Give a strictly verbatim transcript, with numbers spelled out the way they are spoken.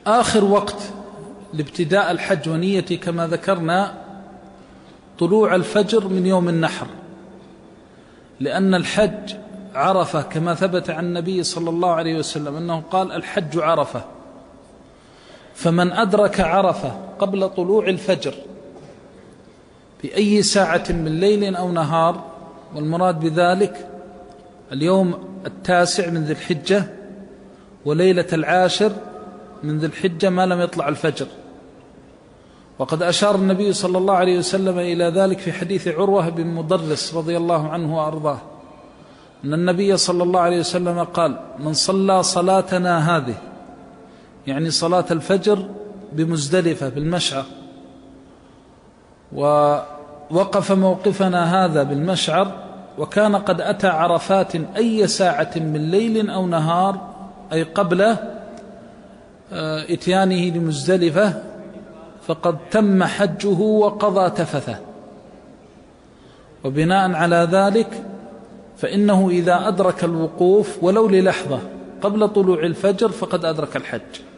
آخر وقت لابتداء الحج ونيتي كما ذكرنا طلوع الفجر من يوم النحر، لأن الحج عرفة كما ثبت عن النبي صلى الله عليه وسلم أنه قال الحج عرفة، فمن أدرك عرفة قبل طلوع الفجر بأي ساعة من ليل أو نهار، والمراد بذلك اليوم التاسع من ذي الحجة وليلة العاشر من ذي الحجة ما لم يطلع الفجر. وقد أشار النبي صلى الله عليه وسلم إلى ذلك في حديث عروة بن مضرس رضي الله عنه وأرضاه أن النبي صلى الله عليه وسلم قال: من صلى صلاتنا هذه، يعني صلاة الفجر بمزدلفة بالمشعر، ووقف موقفنا هذا بالمشعر وكان قد أتى عرفات أي ساعة من ليل أو نهار، أي قبل إتيانه لمزدلفة، فقد تم حجه وقضى تفثه. وبناء على ذلك فإنه إذا أدرك الوقوف ولو للحظة قبل طلوع الفجر فقد أدرك الحج.